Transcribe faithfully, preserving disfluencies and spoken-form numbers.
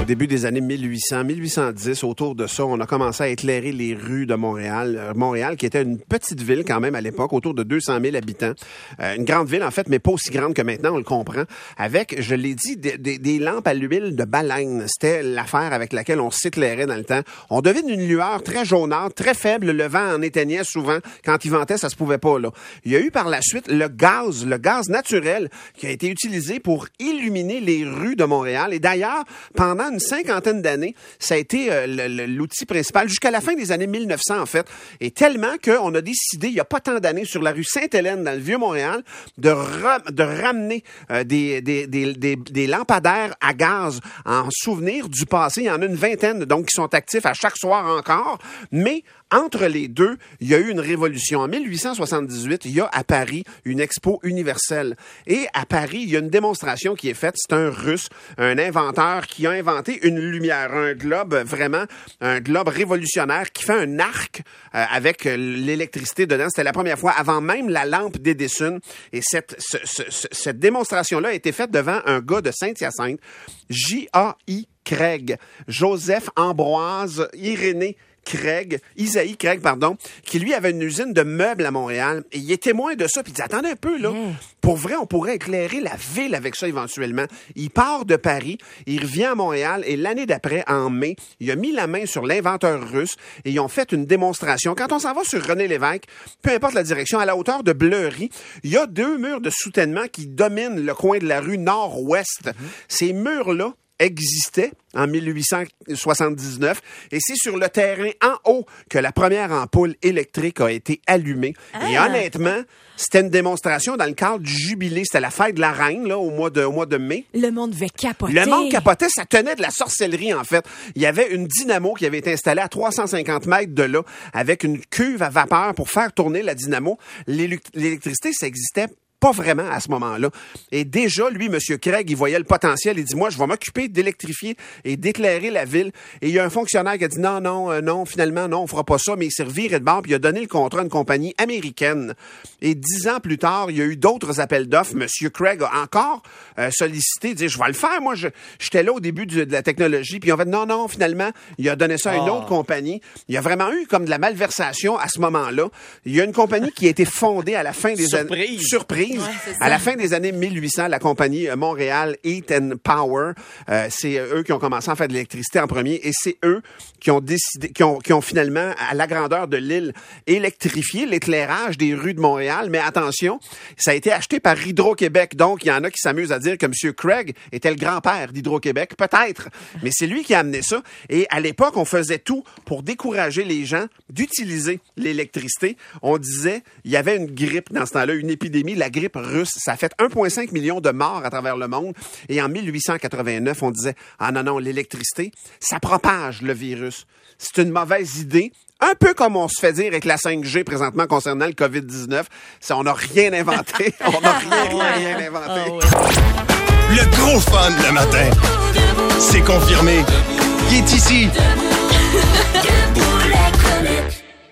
Au début des années mille huit cents, mille huit cent dix, autour de ça, on a commencé à éclairer les rues de Montréal. Euh, Montréal, qui était une petite ville quand même à l'époque, autour de deux cent mille habitants. Euh, une grande ville, en fait, mais pas aussi grande que maintenant, on le comprend. Avec, je l'ai dit, des, des, des lampes à l'huile de baleine. C'était l'affaire avec laquelle on s'éclairait dans le temps. On devine une lueur très jaunâtre, très faible. Le vent en éteignait souvent. Quand il ventait, ça se pouvait pas, là. Il y a eu par la suite le gaz, le gaz naturel, qui a été utilisé pour illuminer les rues de Montréal. Et d'ailleurs, pendant une cinquantaine d'années, ça a été euh, le, le, l'outil principal jusqu'à la fin des années mille neuf cents, en fait. Et tellement qu'on a décidé, il y a pas tant d'années, sur la rue Sainte-Hélène, dans le Vieux-Montréal, de, ra- de ramener euh, des, des, des, des, des lampadaires à gaz en souvenir du passé. Il y en a une vingtaine, donc, qui sont actifs à chaque soir encore. Mais entre les deux, il y a eu une révolution. En mille huit cent soixante-dix-huit, il y a à Paris une expo universelle. Et à Paris, il y a une démonstration qui est faite. C'est un Russe, un inventeur qui a inventé une lumière, un globe, vraiment un globe révolutionnaire qui fait un arc euh, avec l'électricité dedans. C'était la première fois, avant même la lampe d'Edison. Et cette, ce, ce, cette démonstration-là a été faite devant un gars de Saint-Hyacinthe, J A I Craig, Joseph Ambroise Irénée Craig, Isaïe Craig, pardon, qui lui avait une usine de meubles à Montréal. Et il est témoin de ça. Puis il dit, attendez un peu, là. Mmh. Pour vrai, on pourrait éclairer la ville avec ça éventuellement. Il part de Paris, il revient à Montréal et l'année d'après, en mai, il a mis la main sur l'inventeur russe et ils ont fait une démonstration. Quand on s'en va sur René Lévesque, peu importe la direction, à la hauteur de Bleury, il y a deux murs de soutènement qui dominent le coin de la rue nord-ouest. Mmh. Ces murs-là existait en mille huit cent soixante-dix-neuf et c'est sur le terrain en haut que la première ampoule électrique a été allumée. Ah. Et honnêtement, c'était une démonstration dans le cadre du jubilé. C'était la fête de la reine, là, au mois de, au mois de mai. Le monde devait capoter. Le monde capotait. Ça tenait de la sorcellerie, en fait. Il y avait une dynamo qui avait été installée à trois cent cinquante mètres de là avec une cuve à vapeur pour faire tourner la dynamo. L'électricité, ça existait pas vraiment à ce moment-là. Et déjà, lui, M. Craig, il voyait le potentiel. Il dit, moi, je vais m'occuper d'électrifier et d'éclairer la ville. Et il y a un fonctionnaire qui a dit, non, non, euh, non, finalement, non, on fera pas ça. Mais il s'est reviré de bord, puis il a donné le contrat à une compagnie américaine. Et dix ans plus tard, il y a eu d'autres appels d'offres. M. Craig a encore euh, sollicité, dit, je vais le faire. Moi, je, j'étais là au début de, de la technologie. Puis en fait, non, non, finalement, il a donné ça à une oh. autre compagnie. Il y a vraiment eu comme de la malversation à ce moment-là. Il y a une compagnie qui a été fondée à la fin des années... Surprise. Ouais, à la fin des années mille huit cents, la compagnie Montréal Heat and Power, euh, c'est eux qui ont commencé à faire de l'électricité en premier et c'est eux qui ont décidé, qui ont, qui ont finalement, à la grandeur de l'île, électrifié l'éclairage des rues de Montréal. Mais attention, ça a été acheté par Hydro-Québec. Donc, il y en a qui s'amusent à dire que M. Craig était le grand-père d'Hydro-Québec. Peut-être, mais c'est lui qui a amené ça. Et à l'époque, on faisait tout pour décourager les gens d'utiliser l'électricité. On disait, il y avait une grippe dans ce temps-là, une épidémie, la grippe russe. Ça a fait un virgule cinq million de morts à travers le monde. Et en mille huit cent quatre-vingt-neuf, on disait, ah non, non, l'électricité, ça propage le virus. C'est une mauvaise idée. Un peu comme on se fait dire avec la cinq G présentement concernant le covid dix-neuf. Ça, on n'a rien inventé. On n'a rien, rien, rien inventé. Oh, ouais. Le gros fun le matin. C'est confirmé. Il est ici.